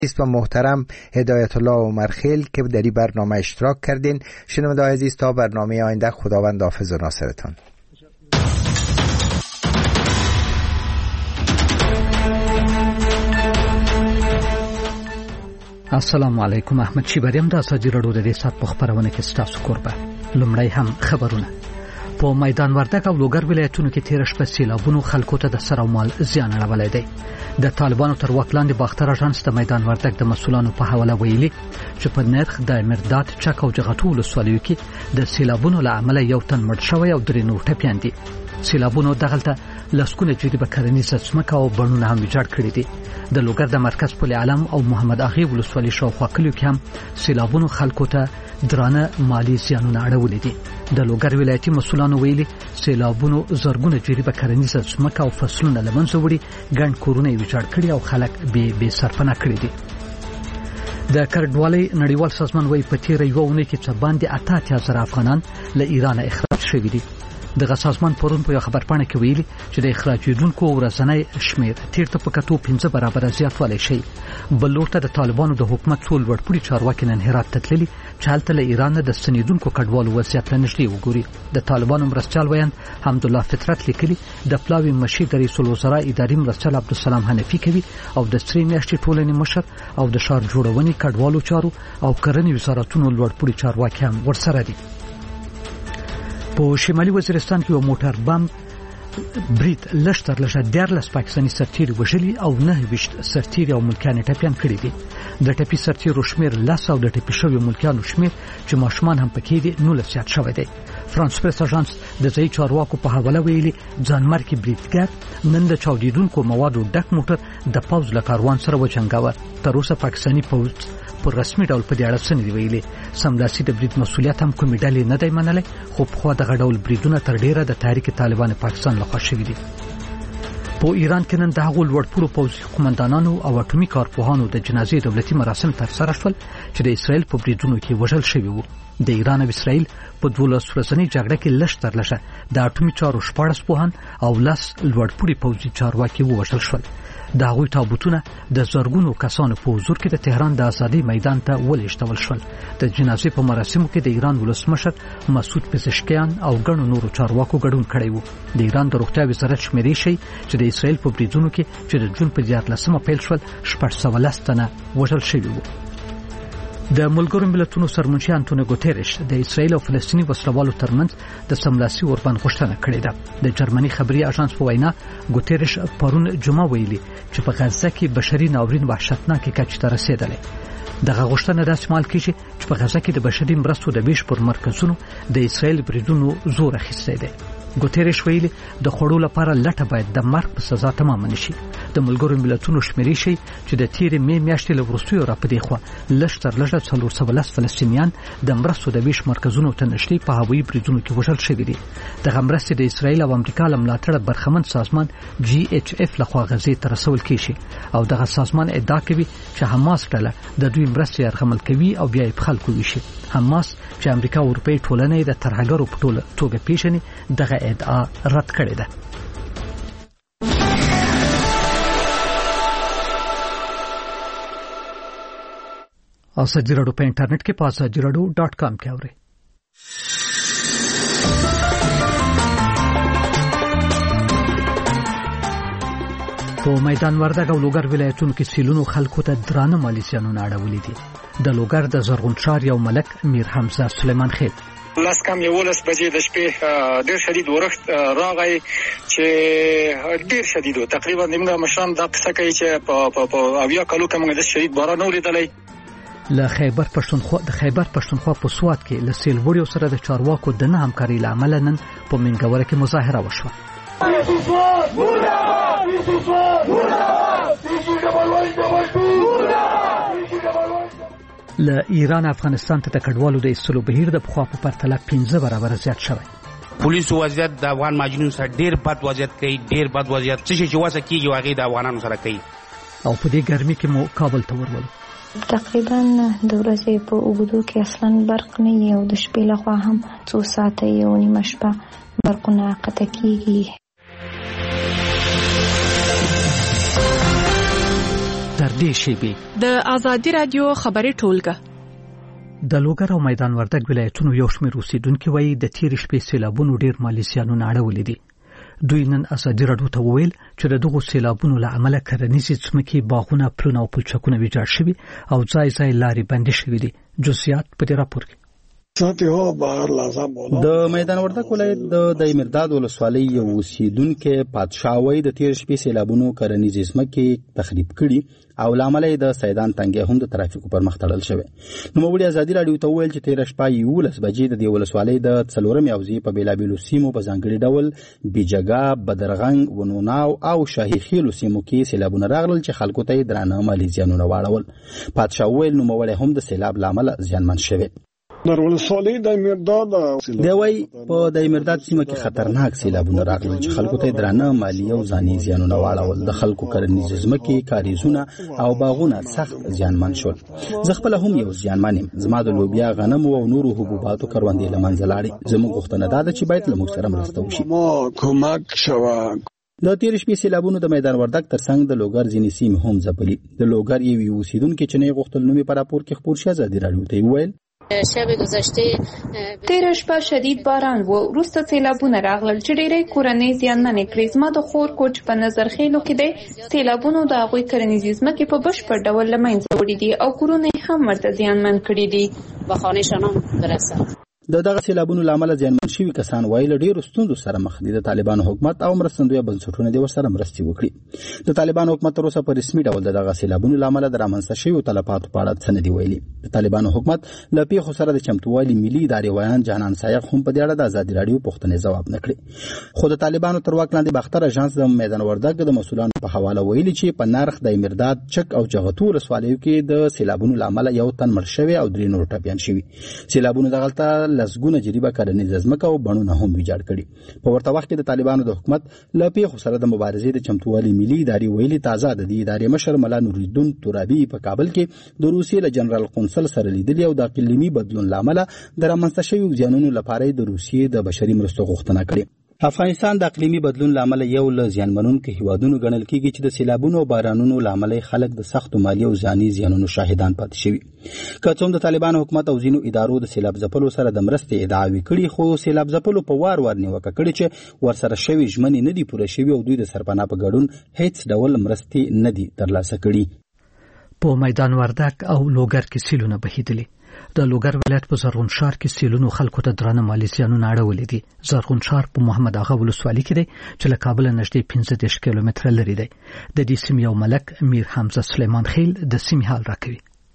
است و محترم هدایت الله عمرخیل که در این برنامه اشتراک کردین. شنونده عزیز تا برنامه آینده خداوند حافظ و ناصرتان. السلام علیکم. احمد شیبریم د ازادي راډیو د دې سات په خبرونه کې ستاسو کوربه. لومړی هم خبرونه. په میدان وردګ او لوګر ولایتونو کې تیر شپه سیلابونو خلکو ته د سر او مال زیان اړولی دی. د طالبانو تر واک لاندې باختر اژانس د میدان وردګ د مسؤلانو په حواله ویلي چې په نرخ د مرداد چک او جغتو ولسوالیو کې د سیلابونو له امله یو تن مړ شوی او درې نور ټپیان دي. سیلابونو دغلته لسکونه جریبه کرنیزه ځمکه او بڼونه هم ویجاړ کړي دي. د لوګر د مرکز پل علم او محمد اغي ولسوالۍ شاوخوا کلیو کې هم سیلابونو خلکو ته درانه مالی زیانونه اړولي دي. د لوګر ولایتي مسؤلانو ویلي سیلابونو زرګونه جریبه کرنیزه ځمکه او فصلونه له منځه وړي، ګڼ کورونه یې ویجاړ کړي او خلک بې سرپناه کړي دي. د کډوالۍ نړیوال سازمان وايي په تیره یوه اونۍ کې څه باندې 88,000 افغانان له ایرانه اخراج شوي دي. دغه سازمان پرون په یو خبرپاڼه کې ویلي چې د اخراجیدونکو ورځنی شمیر تیر ته په کتو 15 برابره زیاتوالی شي. بل لور ته د طالبانو د حکومت څو لوړپوړي چارواکي نن هرات ته تللي چې هلته له ایران د ستنېدونکو کډوالو وضعیت له نږدې وګوري. د طالبانو مرستیال ویاند حمدالله فطرت لیکلي د پلاوي مشیر د رئیس الوزرا اداري مرستیال عبدالسلام حنفي کوي او د سرې میاشتې ټولنې مشر او د ښار جوړونې کډوالو چارو او کرنې وزارتونو لوړپوړي چارواکي هم ورسره دي. په شمالي وزیرستان کې یو موټر بم برید لشتر لشه 14 پاکستاني سرتیري وژلي او 9 سرتیري او ملکیان ټپیان کړي دي. د ټپي سرتیرو شمیر 10 او د ټپي شوي ملکیانو شمیر چې ماشومان هم پکې دي 19 زیات شوی دی. فرانس پریس اژانس د ځایي چارواکو په حواله ویلي ځانمرګي بریدګر نن د چاودیدونکو موادو ډک موټر د پوځ له کاروان سره وجنګاوه. تر اوسه پاکستاني پوځ پر رسمي ډول په دې اړه څه نه دی ویلي. سملاسي د برید مسؤلیت هم کومې ډلې نه دی منلی، خو پخوا دغه ډول بریدونه تر ډیره د تحریک طالبان پاکستان لخوا شوي دي. په ایران کې نن د هغو لوړپوړو پوځي قومندانانو او اټومي کارپوهانو د جنازې دولتي مراسم ترسره شول چې د اسرائیل په بریدونو کې وژل شوي وو. د ایران او اسرائیل په 12 ورځنۍ جګړه کې لږ تر لږه د اټومي چارو 14 پوهان او 10 لوړپوړي پوځي چارواکي ووژل شول. د هغوی تابوتونه د زرګونو کسانو په حضور کې د تهران د ازادۍ میدان ته ولېږدول شول. د جنازې په مراسمو کې د ایران ولسمشر مسعود پزشکیان او ګڼو نورو چارواکو ګډون کړی وو. د ایران د روغتیا وزارت شمیرې ښیي چې د اسرائیل په بریدونو کې چې د جون په 14 پیل شول 610 تنه وژل شوي وو. د ملګرو ملتونو سرمنشي انټونیو ګوتریش د اسرائیل او فلسطیني وسلوالو ترمنځ د سملاسي اوربند غوښتنه کړې ده. د جرمني خبري اژانس په وینا ګوتریش پرون جمعه ویلي چې په غزه کې بشري ناورین وحشتناکې کچې ته رسیدلی. دغه غوښتنه داسې مال کیږي چې په غزه کې د بشري مرستو د بیش پر مرکزونو د اسرائیل بریدونو زور اخیستی دی. ګوتریش ویلي د خوړو لپاره لټه باید د مرګ په سزا تمام نشي. د ملګرو ملتونو شمیرې ښیي چې د تیرې مې میاشتې له وروستیو راپدې خوا لږ تر لږه 410 فلسطینیان د مرستو د ویش مرکزونو ته نږدې په هوایي بریدونو کې وژل شوي دي. دغه مرستې د اسرائیل او امریکا له ملاتړه برخمن سازمان GHF لخوا غزې ته رسول کیږي او دغه سازمان ادعا کوي چې حماس ډله د دوی مرستې یرغمل کوي او بیا یې په خلکو ویشي. حماس چې امریکا او اروپایي ټولنه د ترهګرو په توګه پیژني دغه ادعا رد کړې ده. ازادي راډیو په انټرنیټ کې په azadiradio.com کې اورئ. په میدان وردګ او لوګر ولایتونو کې سیلونو خلکو ته درانه مالی زیانونه اړولي دي. د لوګر د زرغونشار یو ملک میر حمزه سلیمان خیل لاس کم 11 بجې د شپې ډېر شدید ورښت راغی چې ډېر شدید و. تقریبا موږ مشران دا قصه کوي چې په اویا کالو کې موږ د شدید باران نه ولیدلی. له خیبر پښتونخوا په سوات کې له سیلوړیو سره د چارواکو د نه همکارۍ له امله نن په منګوره کې مظاهره وشوه. له ایران افغانستان ته د کډوالو د ایستلو بهیر د پخوا په پرتله 15 برابره زیات شوی. پولیسو وضعیت د افغان ماجنونو سره ډیر بد وضعیت کوي، ډیر بد وضعیت چې واسه کیږي واغې د افغانانو سره کوي. او په دې ګرمي کې مو کابل ته ورولو. تقریبا د ورځې په اوږدو کې اصلا برق نه وي او د شپې لخوا هم 2 ساعته یو نیمه شپه برقونه قطع کیږي. در نږدې شیبې. د آزادي رادیو خبري ټولګه. د لوګر او میدان وردګ ولایتونو یو شمېر اوسیدونکي وایي د تېرې شپې سیلابونو ډېر مالي زیانونه اړولي دي. دوی نن ازادي راډیو ته وویل چې د دغو سیلابونو له امله کرنیزې ځمکې، باغونه، پلونه او پلچکونه ویجاړ شوي او ځای ځای لارې بندې شوي دي. جزئیات په دې راپور کې. د میدان وردګ ولایت د دایمرداد ولسوالۍ یو اوسیدونکی پادشاه وایي د تېر شپې سیلابونو کرنیزې ځمکې تخریب کړي او له امله د سیدان تنګی هم د ترافیکو پر مخ تړل شوی. نوموړي ازادي راډیو ته وویل چې تېره شپه 11 بجې د دې ولسوالۍ د 4 حوزې په بېلابېلو سیمو په ځانګړي ډول بیجګا، بدرغنګ، ونوناو او شاهي خیلو سیمو کې سیلابونه راغلل چې خلکو ته یې درانه مالي زیانونه واړول. پادشاه وویل نوموړی هم د سیلاب له امله زیانمن شوی. در ولسوالۍ دایمرداد دی وایي په دایمرداد سیمه کې خطرناک سیلابونه راغلل چې خلکو ته درانه مالي او ځاني زیانونه واړول. د خلکو کرنیزې ځمکې، کاریزونه او باغونه سخت زیانمن شول. زه خپله هم یو زیانمن یم. زما د لوبیا، غنمو او نورو حبوباتو کروندې له منځه لاړې. زموږ غوښتنه دا ده چې باید له موږ سره مرسته وشي. د تېرې شپې سیلابونو د میدان وردګ ترڅنګ د لوګر ځینې سیمې هم ځپلي. د لوګر یو اوسیدونکي چې نه غوښتل نوم یې په راپور کې خپور شي ازادي راډیو ته وویل شب گذشته تیره شپه شدید باران و. وروسته سیلابونه راغلل چې ډېرې کورنۍ زیانمنې کړې. زما د خور کوچ په نظرخیلو کې دی. سیلابونو د هغوی کرنیزې ځمکې په بشپړ ډول له منځه وړي دي او کورونه یې هم ورته زیانمن کړي دي. به خانه‌شان هم برسد. د دغه سیلابونو له امله زیانمن شوي کسان وایي له ډېرو ستونزو سره مخ دي. د طالبانو حکومت او مرستندویه بنسټونه دې ورسره مرستې وکړي. د طالبانو حکومت تر اوسه په رسمي ډول دغه سیلابونو له امله د رامنځته شویو تلفاتو په اړه څه نه دي ویلي. د طالبانو حکومت له پیښو سره د چمتووالي ملي ادارې ویان جهان سایق هم په دې اړه د ازادي راډیو پوښتنې ځواب نه کړي. خو د طالبانو تر واک لاندې باختر اژانس د میدان وردګ د مسؤلانو په حواله ویلي چې په نرخ، دایمرداد، چک او جغتو ولسوالیو کې د سیلابونو له امله یو تن مړ شوی او 3 نور ټپیان شوي. سیلابونو دغلته لسګونه جریبه کرنیزه ځمکه او بڼونه هم ویجاړ کړي. په ورته وخت کې د طالبانو د حکومت له پیښو سره د مبارزې د چمتووالي ملي ادارې ویلي تازه د دې ادارې مشر ملا نورالدین ترابي په کابل کې د روسیې له جنرال قونسل سره لیدلي او د اقلیمي بدلون له امله د رامنځته شویو زیانونو لپاره د روسیې د بشري مرستو غوښتنه کړې. افغانستان د اقلیمي بدلون له امله یو له زیانمنونکو هیوادونو ګڼل کیږي چې د سیلابونو او بارانونو له امله خلک د سختو مالي او ځاني زیانونو شاهدان پاتې شوي. که څوم د طالبانو حکومت او ځینو ادارو د سیلاب ځپلو سره د مرستې ادعاوې کړي، خو سیلاب ځپلو په وار نیوکه کړې چې ورسره شوي ژمنې نه دي پوره شوي او دوی د سرپناه په ګډون هیڅ ډول مرستې نه دي ترلاسه کړي. په میدان وردګ او لوګر کې سیلونه بهیدلي. د لوګر ولایت په زرغون شار کې سیلونو خلکو ته درانه مالي زیانونه اړولي دي. زرغون شار په محمد اغا ولسوالۍ کې دی چې له کابل نږدې 15 کیلومتره لري دی. د دې سیمې یو ملک میر حمزه سلیمان خیل د سیمې حال راکوي.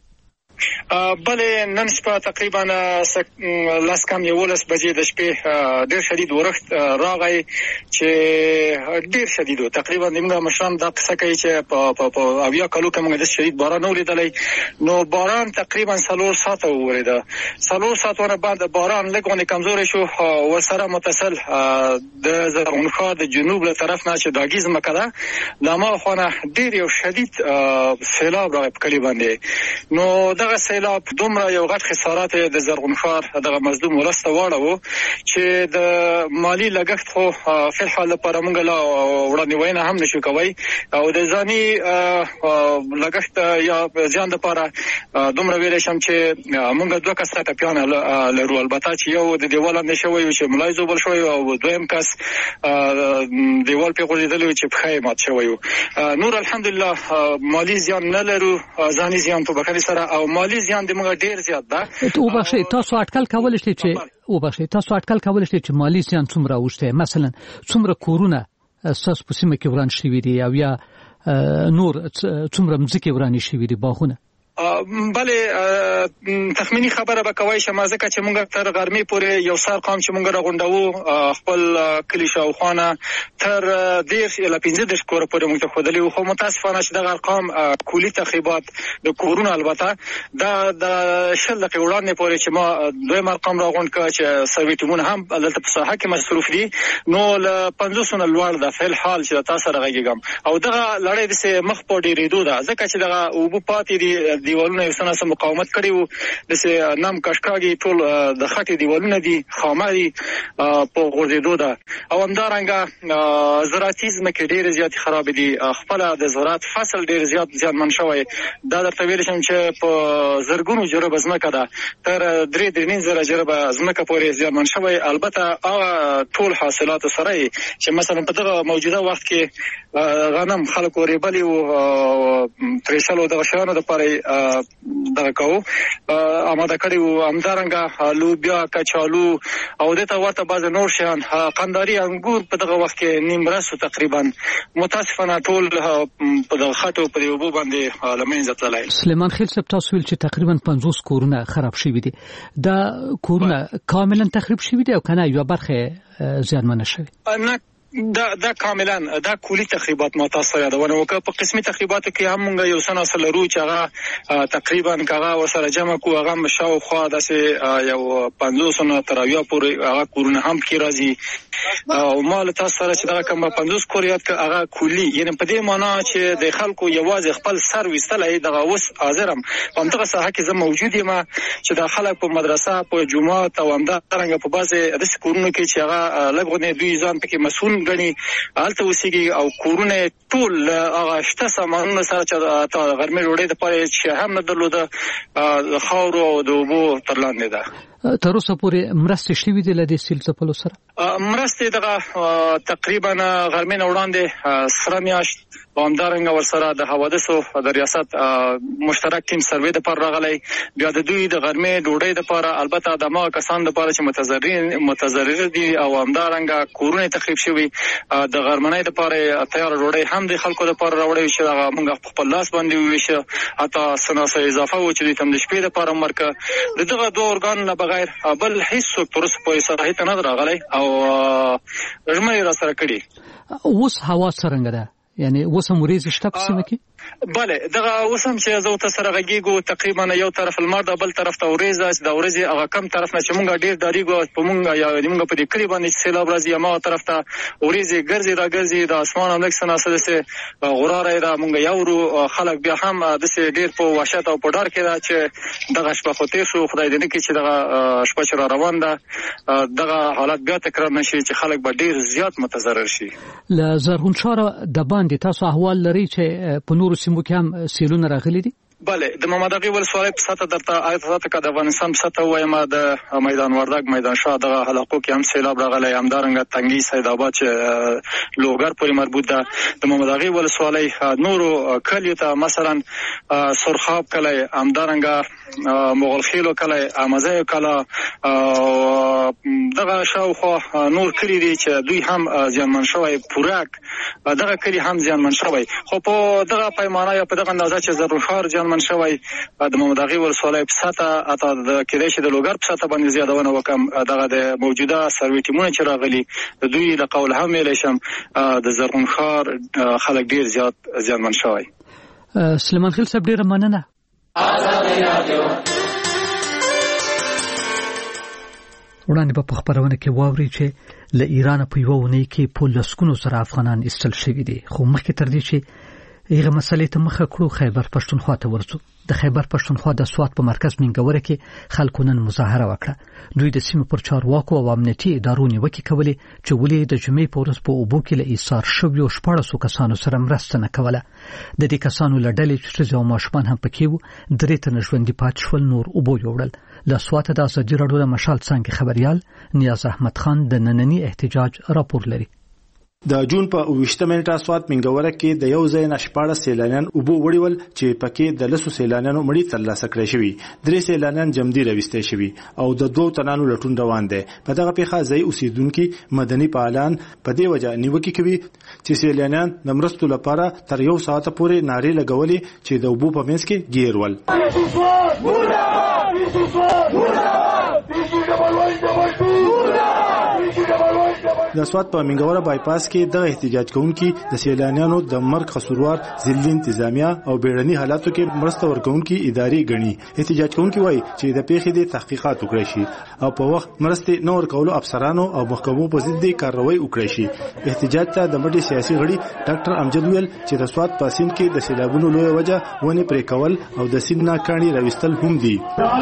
بله نن شپه تقریبا لاس کم 11 بجې د شپې ډېر شدید ورښت راغی چې ډېر شدید و. تقریبا موږ مشران دا قصه کوي چې په اویا کالو کې موږ د شدید باران ولیدلی. نو باران تقریبا 4 ساعته وورېده. 4 ساعتونه بعد باران لږ غوندې کمزوری شو. ورسره متصل د زرغون ښار د جنوب له طرف نه چې داګي ځمکه ده له هماخوا نه ډېر یو شدید سیلاب راغی په کلي باندې. نو دغه سیلاب دومره یو غټ خسارات د زرغون ښار دغه مظلوم ولس ته واړو چې د مالی لګښت خو فلحال لپاره موږ لا وړاندوینه هم نشو کوي او د ځاني لګښت یا ځان لپاره دومره ویل شم چې موږ 2 کسه ټپیان لرو. البته چې یو د دیوال نه شوی چې ملایزو بل شوی او دویم کس دیوال په غوړېدل چې په خای مات شوی. نور الحمدلله مالی زیان نه لرو، ځاني زیان په بخښنې سره او مالی زیان د موږ ډیر زیات ده. او بخښئ تاسو اټکل کولای شئ چې مالی زیان څومره اوښته، مثلا څومره کورونه اساس په سیمه کې وران شوي دي او یا نور څومره مځکې ورانې شوي دي، باغونه؟ بله تخمینی خبره به کوي چې مازه چې مونږ تر غرمې پورې یو سر قام چې مونږ راغونډو خپل کلی شاوخانه تر 10 الی 15 کور پورې مونږ ته خودلی. خو متاسفانه چې دغه ارقام کلی تخریبات د کورونو البته دا د شل دقیقې وړاندې پورې چې ما دویم ارقام راغونډ کړ چې سرویټمون هم دلته په ساحه کې مصروف دي. نو ل 500 نه لوړ ده فعل حال چې تاسو راغږم او دغه لړۍ د مخ په ډیرېدو ده ځکه چې دغه وبو پاتې دي دیوالونه دیوالونه یو څه مقاومت کړی وو د نام کشکاږي ټول د خټې دیوالونه دي خامه دي په غورځېدو ده او همدارنګه زراعتي ځمکې ډېرې زیاتې خراب دي خپله د زراعت فصل ډېر زیات زیانمن شوی دا درته ویلی شم چې په زرګونو جربه ځمکه ده تر 3.5 جربه ځمکه پورې زیانمن شوی البته هغه ټول حاصلاتو سره چې مثلا په دغه موجوده وخت کې غنم خلکو ریبلي وو ترېشل او دغه شیانو دپاره دغه کوو اماده کړي وو همدارنګه لوبیا کچالو او دې ته ورته بعضې نور شیان قنداري انګور په دغه وخت کې نیمرس تقریبا متاسفانه ټول په دغه خټو په دې اوبو باندې له منځه تللی. سلیمان خیل صاحب تاسو ویل چې تقریبا 50 کورونه خراب شوي دي دا کورونه کاملا تخریب شوي دي او که نه یوه برخه زیانمنه شوي؟ دا کاملا دا کلی تخریبات ما تاسو یادونه وکړه په قسمي تخریباتو کې هم موږ یو څه اصل لرو چې هغه تقریبا هغه ورسره جمع کو هغه شاوخوا داسې یو 500 نه تر 1000 پورې هغه کورونه هم کې راځي او مال تاسو سره چې دا کوم 50 کوریات هغه کلی یعنی په دې معنی چې د خلکو یوازې خپل سر وستلای دغه اوس حاضرم په دغه ساحه کې زموږ موجود یم چې د خلک په مدرسه په جمعات او همدارنګه په بعضې د کورونو کې چې هغه لږونه دوی ځان پکې مسؤل غني هلته اوسېږي او کورونه ټول هغه شته سامانونه سره چې غرمې ډوډۍ دپاره چې هم نه درلوده د خاورو او د اوبو تر لاندې ده. تر اوسه پورې مرستې شوي دي له دې سیل ځپلو سره؟ مرستې دغه تقریبا غرمې نه وړاندې سره میاشت او همدارنګه ورسره د حوادثو د ریاست مشترک ټیم سروې دپاره راغلی بیا د دوی د غرمې ډوډۍ دپاره البته د هماغه کسان دپاره چې متضرر دي او همدارنګه کورونه تخریب شوي د غرمنۍ دپاره تیاره ډوډۍ هم د خلکو دپاره راوړی چې هغه موږ په خپل لاس باندې وویشه حتی څه ناڅه اضافه و چې دوی ته هم د شپې دپاره هم ورکړه د دغه دوه ارګان نه بغیر بل هیڅوک تر اوسه پورې صلاحیت نه دی راغلی او ژمنې یې راسره کړي. اوس هوا څرنګه ده؟ یعنی اوس هم وریځې شته په سیمه کې؟ بله دغه اوس هم چې زه ورته سره غږېږو تقریبا یو طرف لمر ده بل طرف ته وریځ ده د ورځې هغه کم طرف نه چې موږ ډېر ډارېږو په موږ یا موږ په دې کلي باندې چې سیلاب راځي هماغه طرف ته وریځې ګرځي راګرځي د اسمان هم لږ څه ناڅه داسې غوړاری ده موږ یورو خلک بیا هم داسې ډېر په وحشت او په ډار کې ده چې دغه شپه خو تېر شو خدای دې نه کړي چې دغه شپه چې را روان ده دغه حالت بیا تکرار نه شي چې خلک به ډېر زیات متضرر شي. له زرغونشاره د باندې تاسو احوال لري چې په نورو سیمو کې هم سیلونه راغلي دي؟ بله د محمد اغې ولسوالۍ په سطحه درته که د افغانستان په سطحه ووایم د میدان وردګ میدان شاه دغه علاقو کې هم سیلاب راغلی همدارنګه تنګي سیدآباد چې لوګر پورې مربوط ده د محمد اغې ولسوالۍ نورو کلیو ته مثلا سرخاب کلی همدارنګه مغلخیلو کلی امزیو کلا دغه شاوخوا نور کلی دي چې دوی هم زیانمن شوی پورک دغه کلی هم زیانمن شوی خو په دغه پیمانه یا په دغه اندازه چې زرغونشار زیانمن شوی د محمد اغې ولسوالۍ په سطحه حتی کېدای شي د لوګر په سطحه باندې زیادونه وکړم دغه د موجوده سروې ټیمونه چې راغلي د دوی له قول هم ویلی شم د زرغونشار خلک ډېر زیات زیانمن شوی. سلیمان خیل صاحب ډېره مننه. وړاندې به په خپرونه کې واوري چې له ایران په یوه اونۍ کې په لسګونو زره افغانان ایستل شوي دي خو مخکې تر دې چې هغه مسلې ته مخه کړو خیبر پښتونخوا ته ورځو. د خیبر پښتونخوا د سوات په مرکز منګوره کې خلکو نن مظاهره وکړه. دوی د سیمې پر چارواکو او امنیتي ادارو نیوکې کولې چې ولې د جمعې په ورځ په اوبو کې له ایثار شویو 14 کسانو سره مرسته نه کوله. د دې کسانو له ډلې چې ښځې او ماشومان هم پکې وو 3 تنه ژوندي پاتې شول نور اوبو یوړل. له سواته د ازادي راډیو د مشال څانګې خبريال نیاز احمد خان د ننني احتجاج راپور لري. د جون په 28 منټه سوات منګوره کې د یو ځای نشپاړه سیلانیان اوبو وړول چې پکې د لسو سیلانیانو مړی ترلاسه کړی شوی 3 سیلانیان جمدی راوستي شوی او د 2 تنانو لټون روان دي. په دغه پیښه ځای اوسیدونکو مدني فعالان په دې وجه نیوکه کوي چې سیلانیان د مرستو لپاره تر یو ساعت پورې نارې لګولې چې د اوبو په منځ کې گیر ول. د سوات په منګوره بایپاس کې د احتجاج کوونکي د سیلانیانو د مرګ قصوروار ځلې انتظامیه او بیړني حالاتو کې مرسته ورکوونکي ادارې ګڼي. احتجاج کوونکي وایي چې د پیښې د تحقیقات وکړي شي او په وخت مرسته نه ورکولو افسرانو او محکمو په ضد کاروایی وکړي شي. احتجاج ته د مټي سیاسي غړي ډاکټر امجد ویل چې د سوات په سیند کې د سیلابونو لوی وجه ونې پرې کول او د سیند نه کاڼي راوستل هم دي.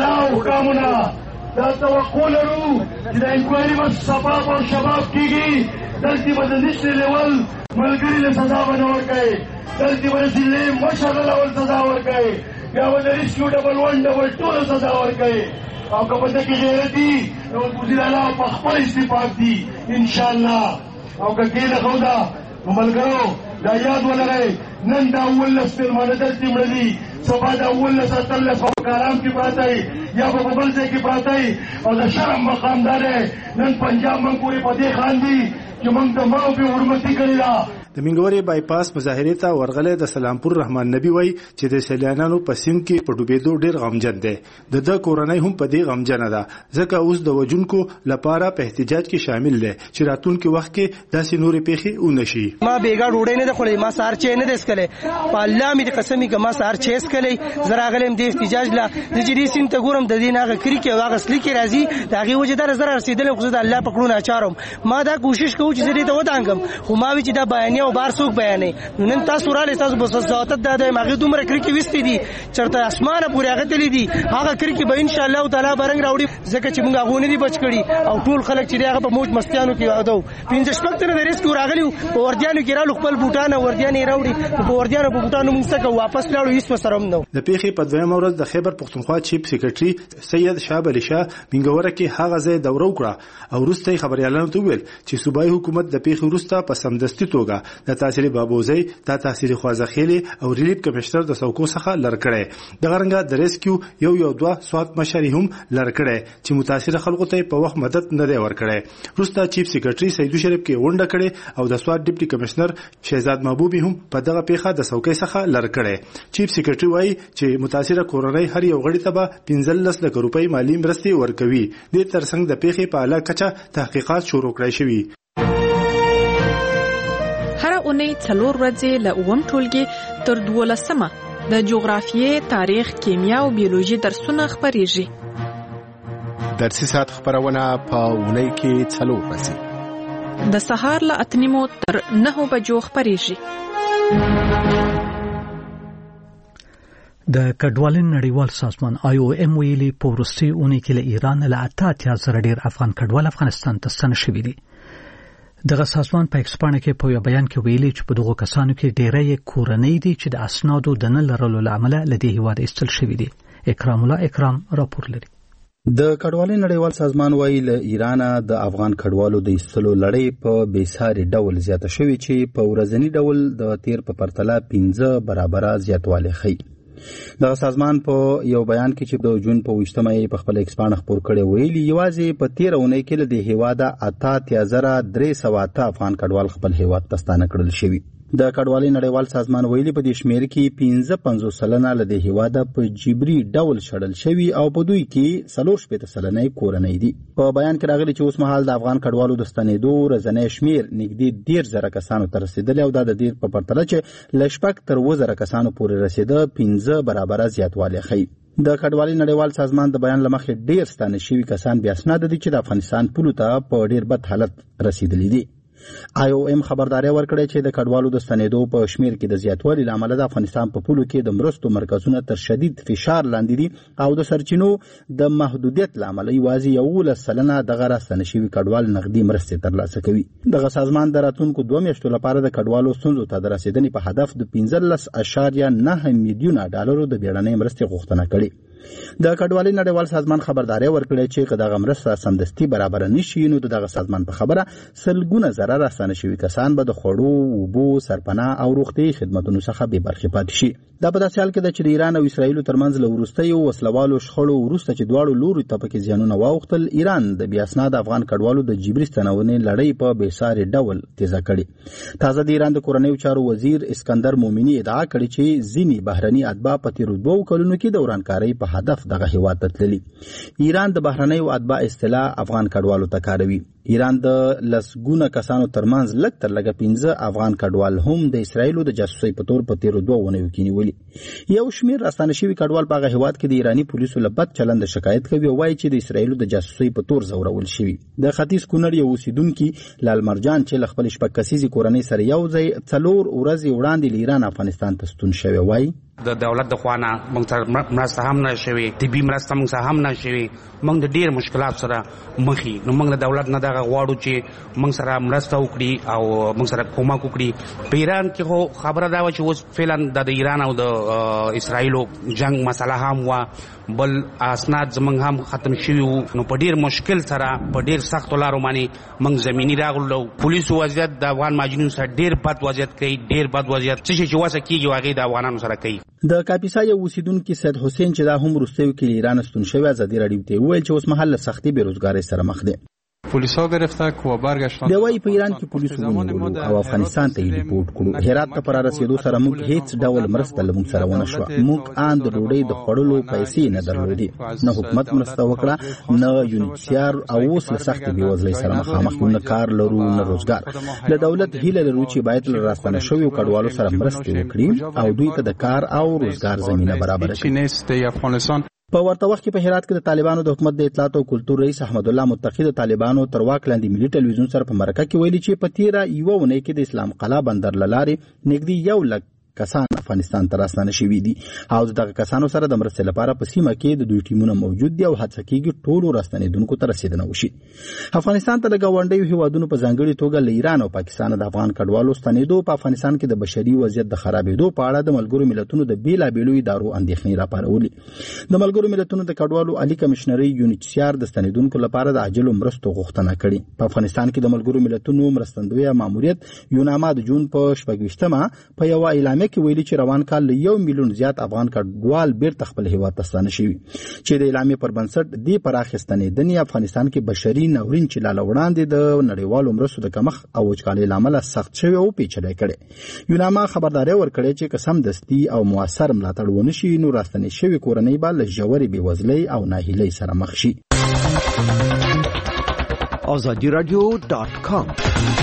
دا توقع لرو چې د انکوایري به شفاف او شفاف کېږي. دلته به د نشر لیول ملګري له سزا به نه ورکوي، دلته به د ضلعې مشر له ډول سزا ورکوي، بیا به د ریسکیو ډبل 1 ډبل 2 له سزا ورکوي. او که په دې کې غیرت دي نو وزیر اعلی په خپل استفاق دي انشاءالله. او که کې له خودا ملګرو دا یاد ولرئ نن دا 19 پیلمانه دلته مړه دي، سبا دا 19 اتلس په کارام کې پراته یا په بل ځای کې پراته او د شرم مقام دا دی نن پنجاب موږ پورې په دې خاندي چې موږ د ماو په حرمتي کړی ده. د منګوري بایپاس مظاهرې ته ورغله د سلامپور رحمان نبی وای چې د سیلانیانو په سیند کې په ډوبېدو ډېر غمجن دی. د کورنۍ هم په دې غمجن ده ځکه اوس د وجونکو لپاره په احتجاج کې شامل دی چې راتلونکي وخت کې داسې نورې پیښې ونشي. ما بیګا ډوډۍ نه خوري، ما سار چي نه دسکله په الله مې قسمي که ما سار چي اسکلې زراغلم د احتجاج لا د جری سین ته ګورم د دین هغه کری کې هغه اصلي کې راځي دغه وجدار زره رسیدل خو د الله پکړو نه اچارم. ما دا کوشش کوم چې دې ته ودانګم خو ما وی چې دا بیان او بار څوک بیانې نن تاسو را لې تاسو بس ذات د ماغه دومره کړی کې وستې دي چرته اسمانه پورې هغه تللی دي هغه کړی کې به ان شاء الله تعالی برنګ راوړي ځکه چې موږ غوونه دي بچ کړي او ټول خلک چې هغه په موج مستیانو کې وادو 15 شپږ تر د ریسک راغلی او وردیانو کې رالو خپل بوټانه وردیانې راوړي په وردیانو په بوټانو موږ څنګه واپس لاړو هیڅ وسرم نو. د پیښې په دویم ورځ د خیبر پختونخوا چیف سیکریټري سید شاه علي شاه منګوره کې هغه ځای دوره وکړه او وروسته خبريالانو ته ویل چې صوبایي حکومت د پیښې وروسته په سمدستي توګه د تحصیل بابوزي د تحصیل خوازخېلي او ریلیف کمشنر د څوکو څخه لړ کړي. د غرنګا د ریسکیو یو دوه سوات مشري هم لړ کړي چې متاثر خلکو ته په وخت مدد نه دی ورکړي. وروسته چیف سیکریټري سیدو شریف کې ونډه کړي او د سوات ډیپټي کمشنر شهزاد محبوبي هم په دغه پیښه د څوکۍ څخه لړ کړي. چیف سیکریټري وایي چې متاثر کورنۍ هر یو غړي ته به 15 لک روپۍ مالی مرستې ورکوي. د ترڅنګ د پیښې په اعلی کچه تحقیقات شروع کړای شوي. هر اونۍ 4 ورځې له اووم ټولګي تر 12مه د جغرافیې، تاریخ، کیمیا او بیولوژي درسونه خپرېږي. درسي ساعت خبرونه په اونۍ کې 4 ورځې د سهار له 8:30 تر 9 بجو خپرېږي. د کډوالۍ نړیوال سازمان IOM ویلي په وروستي اونۍ کې له ایران له 88,000 ډیر افغان کډوال افغانستان ته ستنه شوي دي. دغه سازمان په ایکسپانه کې په یو بیان کې ویلي چې په دغه کسانو کې ډېری کورنۍ دي چې د اسنادو د نه لرلو له امله له دې هیواد ایستل شوي دي. اکرام الله اکرام راپور لري. د کډوالۍ نړیوال سازمان وایي له ایران د افغان کډوالو د ایستلو لړۍ په بیساري ډول زیاته شوې چې په ورځنی ډول د تیر په پرتله 15 برابره زیاتوالی ښیي. دغه سازمان په یو بیان کې چې د جون په 28مه په خپل ایکسپانه خپور کړی ویلي یوازې په 13 اونۍ کې له دې هیواده 83,308 افغان کډوال خپل هیواد ته ستانه کړل شوي. د کډوالۍ نړیوال سازمان ویلي په دې شمیر کې 55 سلنه له دې هیواده په جبري ډول شړل شوي او په دوی کې 40 سلنه کورنۍ دي. په بیان کې راغلي چې اوس مهال د افغان کډوالو د ستنېدو ورځنی شمیر نږدې 10,000 کسانو ته رسیدلی او دا د دې په پرتله چې له 6 تر 10,000 کسانو پورې رسیده 15 برابره زیاتوالی ښیي. د کډوالۍ نړیوال سازمان د بیان له مخې ډېر ستانه شوي کسان بیا اسناد دي چې د افغانستان پولو ته په ډېر بد حالت رسیدلی دي. IOM خبرداري ورکړې چې د کډوالو د ستنېدو په شمیر کې د زیاتوالي لامل د افغانستان په پولو کې د مرستو مرکزونه تر شدید فشار لاندې دي او د سرچینو د محدودیت لامل یوازې 11% دغه راستنه شوي کډوال نغدي مرستې ترلاسه کوي. دغه سازمان د راتلونکو 2 میاشتو لپاره د کډوالو ستونزو ته د رسیدنې په هدف د 15.9 میلیونه ډالرو د بیړنۍ مرستې غوښتنه کړې. د کډوالۍ نړیوال سازمان خبرداري ورکړې چې که دغه مرسته سمدستي برابر نشي نو دغه سازمان په خبره سلګونه زره راستنه شوي کسان به د خوړو، اوبو، سرپناه او روغتیايي خدماتو څخه بې برخې پاتې شي. دا په داسې حال کې ده چې د ایران او اسرائیل ترمنځ له وروستیو وسلوالو شخړو وروسته چې دواړو لوري ته پکې زیانونه واوښتل، ایران د بې اسناده افغان کډوالو د جبري ستنونې لړۍ په بېساري ډول تیزه کړې. تازه د ایران د کورنیو چارو وزیر اسکندر مومني ادعا کړې چې ځینې بهرني اتباع په تیرو 2 کلونو کې د ورانکارۍ په هدف دغه هیواد ته تللي. ایران د بهرنیو اتباع اصطلاح افغان کډوالو ته کاروي. ایران د لسګونه کسانو ترمنځ لږ تر لږه 15 افغان کډوال هم د اسرایلو د جاسوسۍ په تور په تیرو 2 ونیو کې نیولي. یو شمیر راستانه شوي کډوال په هغه هیواد کې د ایرانی پولیسو له بد چلند شکایت کوي او وایي چې د اسرایلو د جاسوسۍ په تور زورول شوي. د ختیځ کونړ یو اوسیدونکي لال مرجان چې له خپل شپږ کسیزې کورنۍ سره یو ځای 4 ورځې وړاندې له ایران افغانستان ته ستون شوی وایي د دولت د خوانه موږ سره مرسته هم نه شوي، طبي مرسته موږ سره هم نه شوي، موږ د ډیر مشکلات سره مخې. نو موږ د دولت نه دغه غواړو چې موږ سره مرسته وکړي او موږ سره کومک وکړي. په ایران کې خو خبره دا و چې اوس فعلا د ایران او د اسرایلو جنگ مسله هم و، بل اسناد زمونږ هم ختم شوي وو. نو په ډیر مشکل سره په ډیر سختو لارو باندې موږ زمینی راغلو. پولیسو وضعیت د افغان ماجنونو سره ډیر بد وضعیت کوي، ډیر بد وضعیت چې واسه کیږي هغه د افغانانو سره کوي. د کاپیسا یو اوسیدونکي سید حسین چې دا هم وروستیو کې له ایران ستون شوی ازادي راډیو ته وویل چې اوس مهال سختي بیروزګارۍ سره مخ دي. پولیسا گرفتک و برگشتن. دی وایي په ایران کې پولیسو ونیولو او افغانستان ته یې ریپورټ کړو. هرات ته پر رسیدو سره موږ هیڅ ډول مرسته له موږ سره ونه شوه. موږ ان د ډوډۍ د خوړلو پیسې نه درلودې، نه حکومت مرسته وکړه، نه یونیسیار او اوس له سختې بېوزلۍ سره مخامخ یو، نه کار لرو نه روزګار. له دولت هیله لرو چې باید له راستانه شویو کډوالو سره مرستې وکړي او دوی ته د کار او روزګار زمینه برابره کړي. په ورته وخت کې په هرات کې د طالبانو د حکومت د اطلاعات او کلتور رئیس احمد الله متقی د طالبانو تر واک لاندې ملي ټلویزیون سره په مرکه کې ویلي چې په تیره یوه اونۍ کې د اسلام قلعه بندر له لارې نږدې 1 لک کسان افغانستان ته راستانه شوي دي او دغه کسانو سره د مرستې لپاره په سیمه کې د دوی ټیمونه موجود دي او هڅه کیږي ټولو راستنېدونکو ته رسیدنه وشي. افغانستان ته د ګاونډیو هیوادونو په ځانګړي توګه له ایران او پاکستان د افغان کډوالو ستنېدو په افغانستان کې د بشري وضعیت د خرابېدو په اړه د ملګرو ملتونو د بیلابېلو ادارو اندېښنې راپارولې. د ملګرو ملتونو د کډوالو عالي کمشنري یونیسیار د ستنېدونکو لپاره د عاجلو مرستو غوښتنه کړې. په افغانستان کې د ملګرو ملتونو مرستندویه ماموریت یوناما د جون په 26مه په یو اعلامیه کې ویلي چې روان کال له 1 میلیون زیات افغان کډوال بیرته خپل هیواد ته ستانه شوي چې د اعلامیې پر بنسټ دې پراخې ستنېدنې افغانستان کې بشري ناورین چې لاله وړاندې د نړیوالو مرستو د کمښت او وچکالۍ له امله سخت شوی او پیچلی کړی. یوناما خبرداری ورکړې چې که سمدستي او موثر ملاتړ ونه شي نو راستنې شوې کورنۍ به له ژورې بېوزلۍ او ناهیلۍ سره مخ شي. azadiradio.com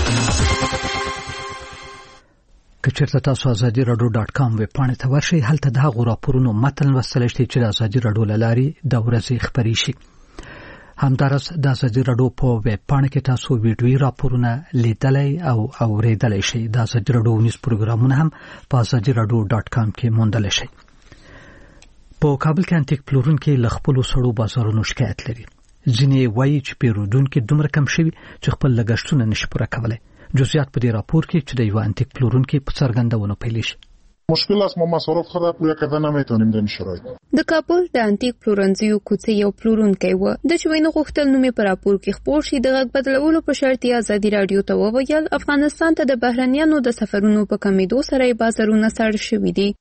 که چېرته تاسو ازادي راډیو .com ویب پاڼې ته ورشئ، هلته د هغو راپورونو متن لوستلی شئ چې د ازادي راډیو له لارې د ورځې خپرې شي. همداراز د ازادي راډیو په ویب پاڼه کې تاسو ویډیويي راپورونه لیدلی او اورېدلی شئ. د ازادي راډیو نیوز پروګرامونه هم په ازادي راډیو .com کې موندلی شئ. په کابل کې انټیک پلورونکي له خپلو سړو بازارونو شکایت لري. ځینې وایي چې پیرودونکي دومره کم شوي چې خپل لګښتونه نشي پوره کولی. جزئیات په دې راپور کې چې د یو انتیک پلورونکي په څرګندونو پیل شي. مشکل است، ما مصارف خود را پوره کردن نمیتونیم در این شرایط. د کابل د انتیک پلورنځیو کوڅې یو پلورونکی و د چې وینو غوښتل نوم په راپور کې خپور شي. د غږ بدلولو په شرط یې ازادي راډیو ته وویل افغانستان ته د بهرنیانو د سفرونو په کمیدو سره بازارونه سړ شوي دي.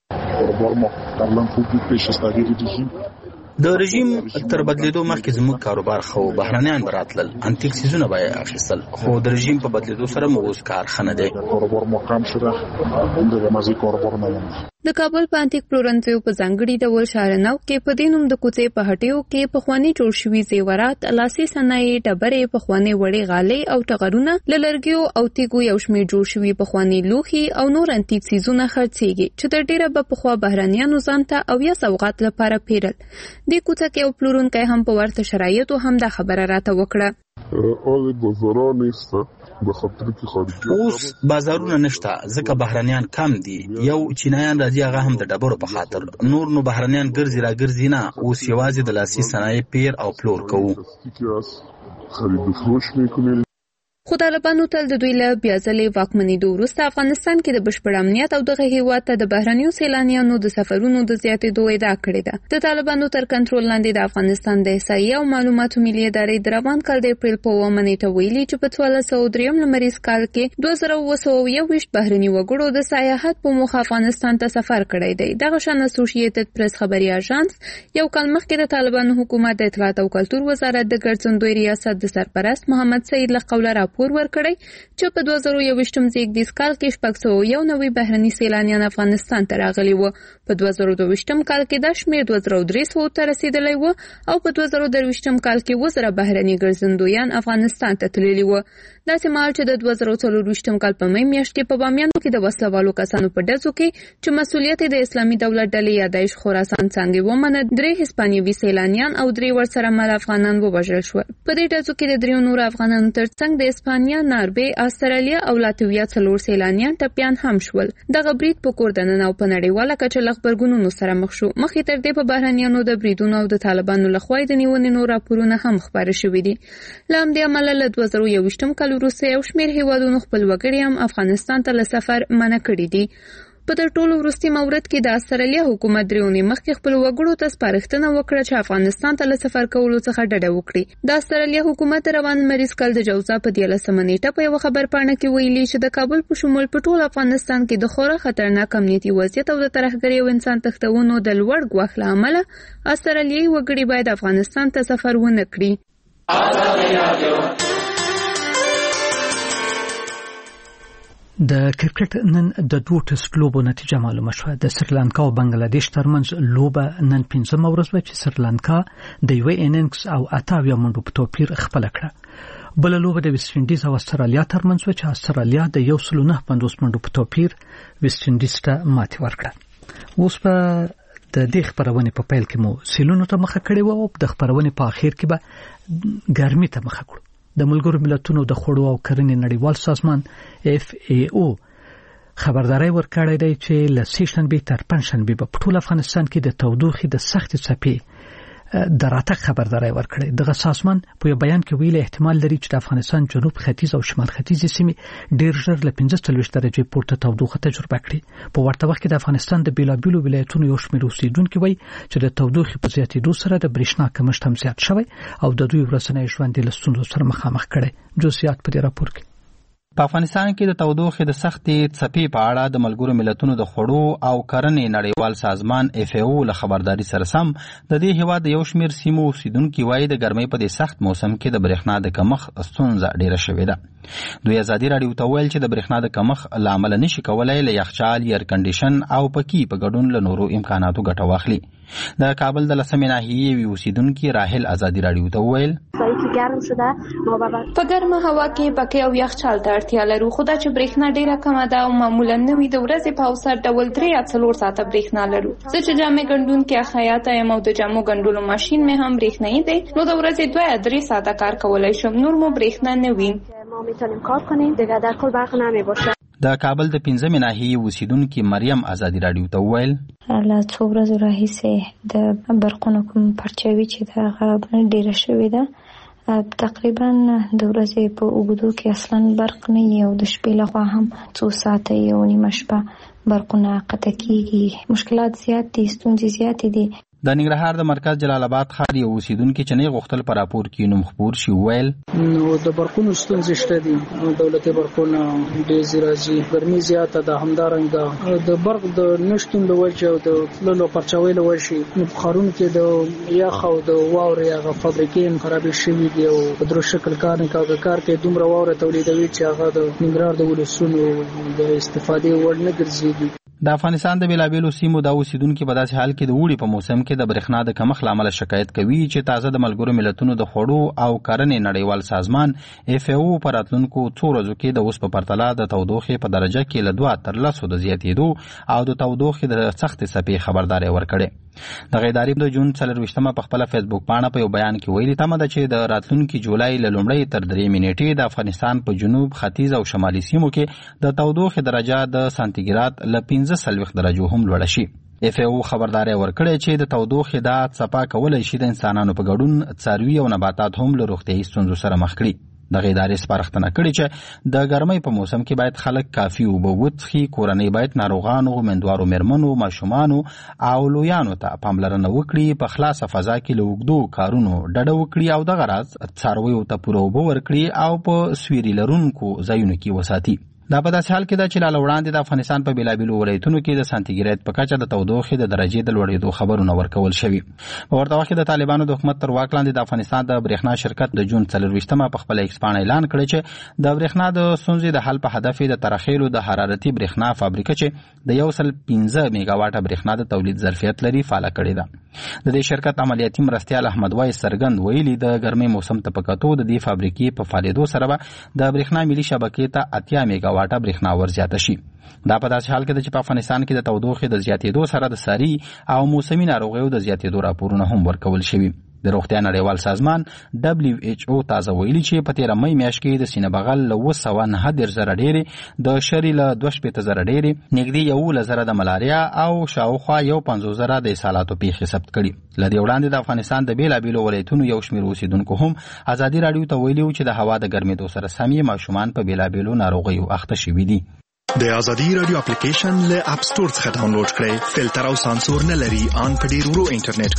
د رژیم تر بدلیدو مخکې زموږ کاروبار خو بهرنیان براتلل، انتیک سیزونه به اخیستل، خو د رژیم په بدلیدو سره مو اوس کار ښه نه دی. د کابل په انتیک پلورنځیو په ځانګړي ډول شارنو کې په دې نوم د کوڅې په هټیو کې پخواني جوړ شوي زیورات، لاسي صنایع، ډبرې، پخواني وړې غالۍ او ټغرونه، له لرګیو او تیږو یو شمېر جوړ شوي پخواني لوښي او نور انتیک سیزونه خرڅېږي چې تر ډېره به پخوا بهرنیانو ځان ته او یا سوغات لپاره پیرل. دې کوڅه کې یو پلورونکی هم په ورته شرایطو هم دا خبره راته وکړه. اوس بازارونه نشته ځکه بهرنیان کم دي. یو چینایان راځي هغه هم د ډبرو په خاطر، نور نو بهرنیان ګرځي را ګرځي نه. اوس یوازې د لاسي صنایع پیر او پلور کوو. خو طالبانو تل د دوی له بیا ځلې واکمنېدو وروسته افغانستان کې د بشپړ امنیت او دغه هیواد ته د بهرنیو سیلانیانو د سفرونو د زیاتېدو ادعا کړې ده. د طالبانو تر کنټرول لاندې د افغانستان د احصایې او معلوماتو ملي ادارې د روان کال د اپریل په 9 نیټه ویلي چې په 1403 لمریز کال کې 2921 بهرني وګړو د سیاحت په موخه افغانستان ته سفر کړی دی. دغه شان اسوسییټډ پریس خبري اژانس یو کال مخکې د طالبانو حکومت د اطلاعات او کلتور وزارت د ګرځندوی ریاست د سرپرست محمد سعید له قوله راپور راپور ورکړی چې په 2021 کال کې 691 بهرني سیلانیان افغانستان ته راغلي وو. په 2022 کال کې دا شمېر 2300 ته رسیدلی و او په 2023 کال کې 1000 بهرني ګرځندویان افغانستان ته تللي وو. داسې مهال چې د 2024 کال په می میاشت کې په بامیان کې د وسلوالو کسانو په ډزو کې چې مسؤلیت د اسلامي دولت ډلې یا داعش خراسان څانګې ومنه 3 هسپانیوي سیلانیان او 3 ورسره مل افغانان ووژل شول. په دې ډزو کې د 3 نور افغانانو ترڅنګ د اسپانیا، ناروې، استرالیا او لاتویا 4 سیلانیان ټپیان هم شول. دغه برید په کور دننه او په نړیواله کچه له غبرګونونو سره مخ شو. مخکې تر دې په بهرنیانو د بریدونو او د طالبانو لخوا د نیونې نور راپورونه هم خبره شوي دي. له همدې امله له 2021 کال وروسته یو شمېر هیوادونو خپل وګړي هم افغانستان ته له سفر منع کړي دي. په تر ټولو وروستي مورد کې د استرالیا حکومت 3 اونۍ مخکې خپل وګړو ته سپارښتنه وکړه چې افغانستان ته له سفر کولو څخه ډډه وکړي. د استرالیا حکومت روان مریض کال د جوزا په 13 نیټه په یو خبرپاڼه کې ویلي چې د کابل په شمول په ټول افغانستان کې د خورا خطرناک امنیتي وضعیت او د ترهګرۍ او انسان تښتونو د لوړ ګواښ له امله استرالیایي وګړي باید افغانستان ته سفر ونه کړي. د کرکټ نن د 2 ټسټ لوبو نتیجه معلومه شوه. د سریلانکا او بنگلاديش ترمنځ لوبه نن 15 ورځ و چې سریلانکا د یو اننګز او 8 منډو په توپیر خپل کړه. بل لوبه د ویسټ انډیز او استرالیا ترمنځ و چې استرالیا د 109 منډو په توپیر ویسټ انډیز ته ماتې ورکړه. اوس په د دې خبرونه په پیل کې مو سیلونو ته مخه کړې و او د خبرونه په اخر کې به ګرمي ته مخه کړو. د ملګرو ملتونو د خوړو او کرنې نړیوال سازمان FAO خبرداري ورکړې ده چې له سېشنبې تر پنځشنبې په ټول افغانستان کې د تودوخې د سخت څپې د راتګ خبرداري ورکړې. دغه سازمان په یو بیان کې ویلي احتمال لري چې د افغانستان جنوب ختیځ او شمال ختیځ سیمې ډېر ژر له 45 درجې پورته تودوخه تجربه کړي. په ورته وخت کې د افغانستان د بیلابیلو ولایتونو یو شمېر اوسیدونکو وایي چې د تودوخې په زیاتېدو سره د برېښنا کمښت هم زیات شوی او د دوی ورځنی ژوند له ستونزو سره مخامخ کړي. جزئیات په دې راپور کې. په افغانستان کې د تودوخې د سختې څپې په اړه د ملګرو ملتونو د خوړو او کرنې نړیوال سازمان FAO له خبرداري سره سم د دې هیواد یو شمېر سیمو اوسیدونکي وایي د ګرمۍ په دې سخت موسم کې د برېښنا د کمښت ستونزه ډېره شوې ده. دوی ازادي راډیو ته ویل چې د برېښنا د کمښت له امله نشي کولای له یخچال، ایر کنډیشن او پکې په ګډون له نورو امکاناتو ګټه واخلي. د کابل د 10 ناحیې وی اوسیدونکي راحل ازادي راډیو ته ویل په ګرمه هوا کې پکې او یخچال ته اړتیا لرو، خو دا چې برېښنا ډیره کمه ده او معمولا نوې د ورځې په اوسط ډول 3 یا 4 ساعته برېښنا لرو. زه چې جامې ګنډونکې خیاطه یم او د جامو ګنډلو ماشین مې هم برېښنایي دی، نو د ورځې 2 یا 3 ساعته کار کولی شم، نور مو برېښنا نه وي. ما میتونیم کار کنیم دیگه در کل برق نمیباشه. د کابل د 15 ناحیې اوسیدونکي مریم ازادي راډیو ته ویل له څو ورځو راهیسې د برقونو کوم پرچاوي چې دا ډیره شوې ده، تقریبا د ورځې په اوږدو کې اصلا برق نه وي او د شپې لخوا هم څو ساعته یو نیمه شپه برقونه قطع کیږي. مشکلات زیات دي، ستونزې زیاتې دي. د ننګرهار د مرکز جلال آباد ښار یو اوسیدونکي چې نه غوښتل په راپور کې نوم خپور شي ویل نو د برقونو ستونزې شته دي، دولتي برقونه ډېر راځي، ګرمي زیاته ده، همدارنګه د برق د نشتون له وجې او د تللو پرچاوي له وجې په ښارونو کې د یخ او د واورې هغه فابریکې هم خرابې شوي دي او په درست شکل کار نه کوي. کار کې دومره واوره تولیدوي چې هغه د ننګرهار د ولسونو د استفادې وړ نه ګرځېږي. د افغانستان د بیلابیلو سیمو د اوسیدونکو په داسې حال کې د اوړي په موسم کې د برېښنا د کمښت له امله شکایت کوي چې تازه د ملګرو ملتونو د خوړو او کرنې نړیوال سازمان FAO په راتلونکو څو ورځو کې د اوس په پرتله د تودوخې په درجه کې له 2 تر 10 د زیاتېدو او د تودوخې د سختې څپې خبرداري ورکړې. د ادارې د جون 24 په خپل فیسبوک باندې په یو بیان کې ویلي تمه ده چې د راتلونکي جولای له لومړۍ تر 3 نیټې د افغانستان په جنوب، ختیځ او شمالي سیمو کې د تودوخې درجه د سانتیګراد له 15 درجو هم لوړه شي. FAO خبرداري ورکړې چې د تودوخې دا څپه کولای شي د انسانانو په ګډون څاروي او نباتات هم له روغتیايي ستونزو سره مخ کړي. د ادارې سپارښتنه کړې چې د ګرمۍ په موسم کې باید خلک کافي اوبه وڅښي، کورنۍ باید ناروغانو، مېندوارو مېرمنو، ماشومانو او لویانو ته پاملرنه وکړي، په خلاصه فضا کې له اوږدو کارونو ډډه وکړي او دغه راز څارویو ته پوره اوبه ورکړي او په سویري لرونکو ځایونو کې وساتي. دا په داسې حال کې ده چې لا وړاندې د افغانستان په بیلابیلو ولایتونو کې د سانتیګریډ په کچه د تودوخې د درجې د لوړېدو خبرونه ورکول شوي. په ورته وخت کې د طالبانو د حکومت تر واک لاندې د افغانستان د برېښنا شرکت د جون 24مه په خپل ایکس پاڼه اعلان کړی چې د برېښنا د ستونزې د حل په هدف د ترخیلو د حرارتي برېښنا فابریکه چې د 115 میگاواټه برېښنا د تولید ظرفیت لري فعال کړې ده. د دې شرکت عملیاتي مرستیال احمد وایس څرګند ویلي د ګرمۍ موسم ته په کتو د دې فابریکې په فعالیدو سره د برېښنا ملي شبکې ته 80 میگاواټه برېښنا ورزیاته شي. دا په داسې حال کې ده چې په افغانستان کې د تودوخې د زیاتېدو سره د ساري او موسمي ناروغیو د زیاتېدو راپورونه هم ورکول شوي. د روغتیا نړیوال سازمان WHO تازه ویلي چې په 13 مې میاشت کې د سینه بغل له 209,000 ډېرې د شری له 2,000 ډېرې نږدې 11,000 د ملاریا او شاوخوا 15,000 د اسهالاتو پیښې ثبت کړي. له دې وړاندې د افغانستان د بیلابیلو ولایتونو یو شمېر اوسیدونکو هم ازادي راډیو ته ویلي و چې د هوا د ګرمېدو سره سم یې ماشومان په بیلابیلو ناروغیو اخته شوي دي. د ازادي راډیو اپلیکیشن له اپ سټور څخه ډاونلوډ کړئ. فلټر او سانسور نه لري، ان په ډیر ورو انټرنیټ